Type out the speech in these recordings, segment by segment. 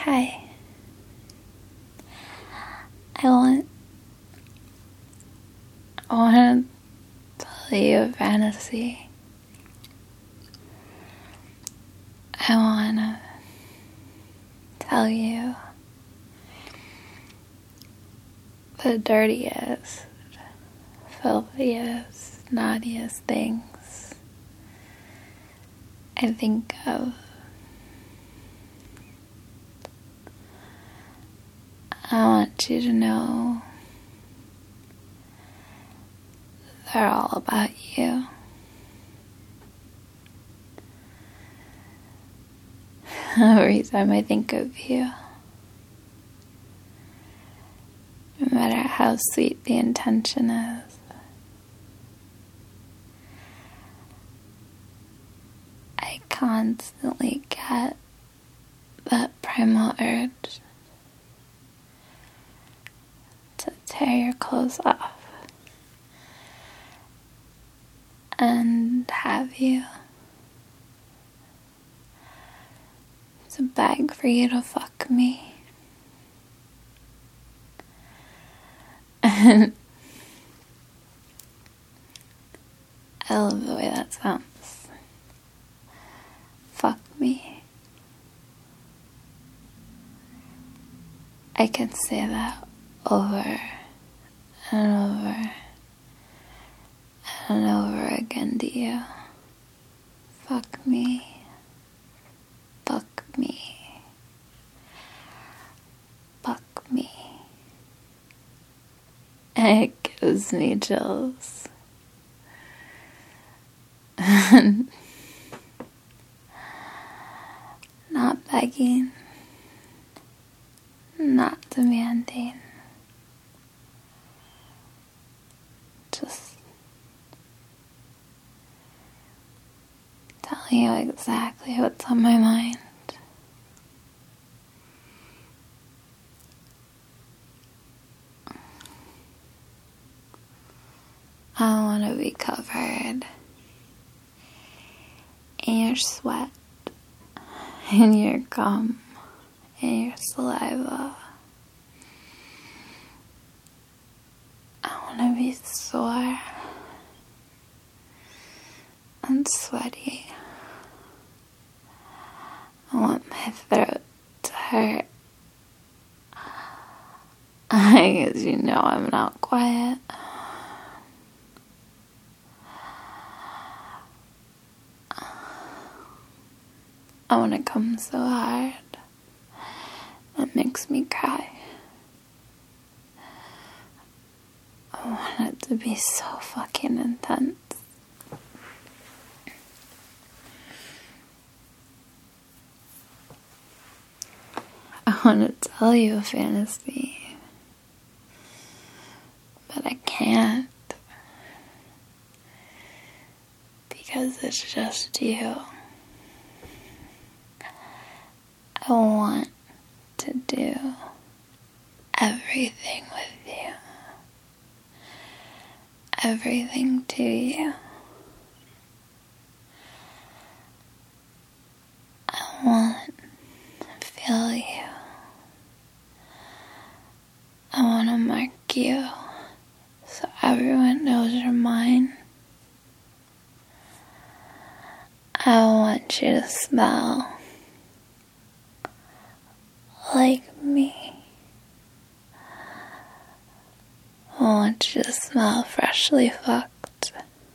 Hi. I want to tell you a fantasy. I want to tell you the dirtiest, filthiest, naughtiest things I think of. I want you to know they're all about you. Every time I think of you, no matter how sweet the intention is, I constantly get that primal urge to tear your clothes off and have you, to beg for you to fuck me. And I love the way that sounds. Fuck me. I can say that over and over and over again to you. Fuck me. Fuck me. Fuck me. And it gives me chills. Not begging. Not demanding. Just telling you exactly what's on my mind. I want to be covered in your sweat, in your gum, in your saliva. I want to be sore and sweaty. I want my throat to hurt. Because you know I'm not quiet. I want to come so hard it makes me cry. I want it to be so fucking intense. I want to tell you a fantasy, but I can't, because it's just you. I want to do everything with you, everything to you. I want to feel you. I want to mark you so everyone knows you're mine. I want you to smell like me. I want you to smell freshly fucked.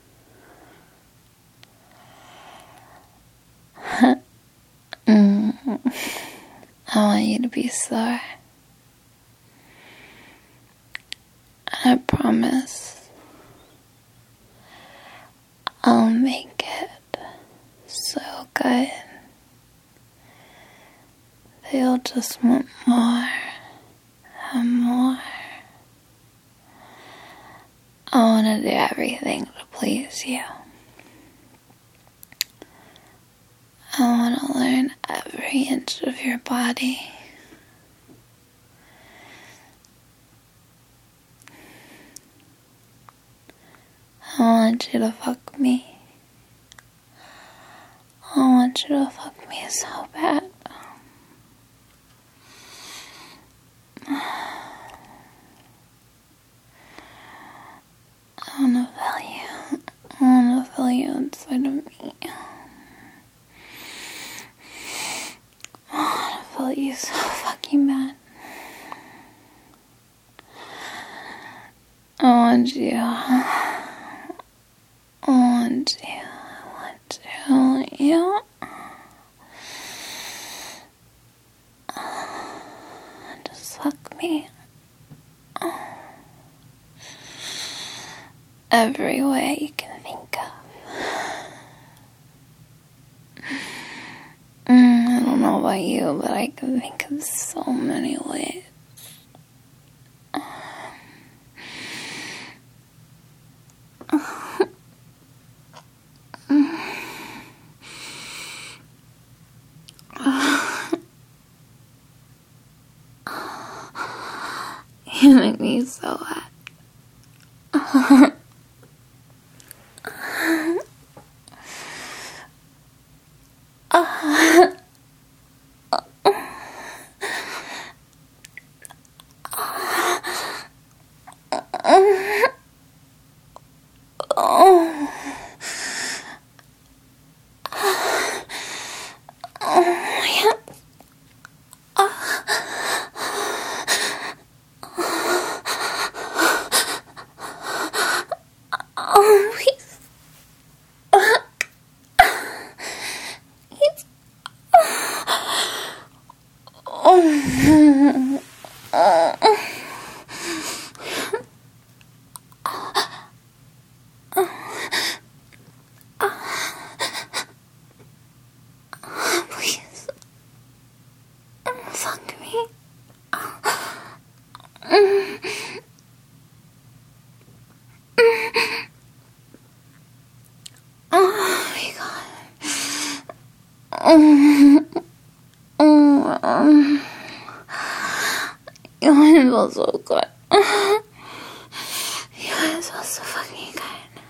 I want you to be sore. I promise I'll make it so good that you'll just want more and more. I want to do everything to please you. I want to learn every inch of your body. I want you to fuck me. I want you to fuck me so bad. you so fucking bad. I want you. I want you. I want you. Just fuck me. Every way you can think of. I don't know about you, but I can think of so many ways. You make me so happy. Please, fuck me. Oh my god. You feel so good. You guys feel so fucking good.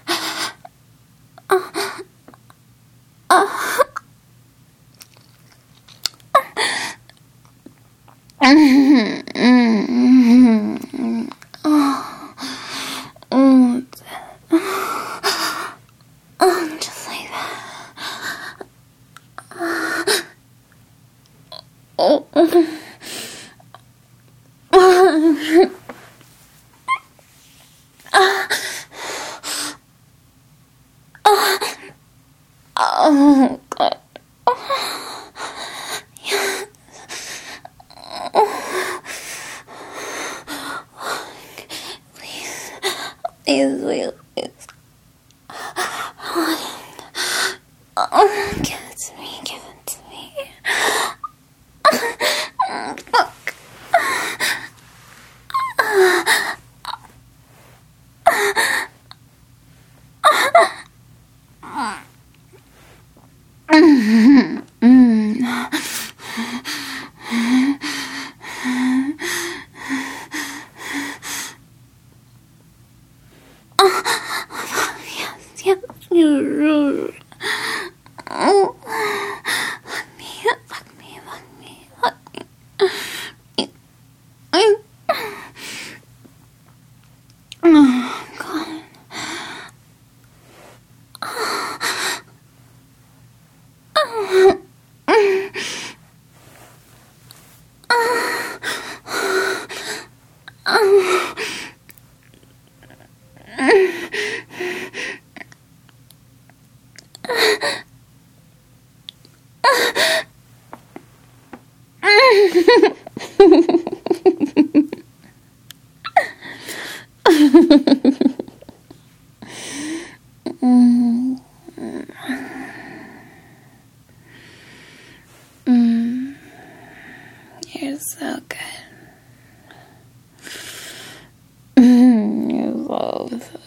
Just like that. Oh god. Yes. Please. Please, please, please. Give it to me, give it to me. Fuck. Yes, yes, you're oh, fuck me, fuck me, fuck me. Oh, God. You're so good. You're so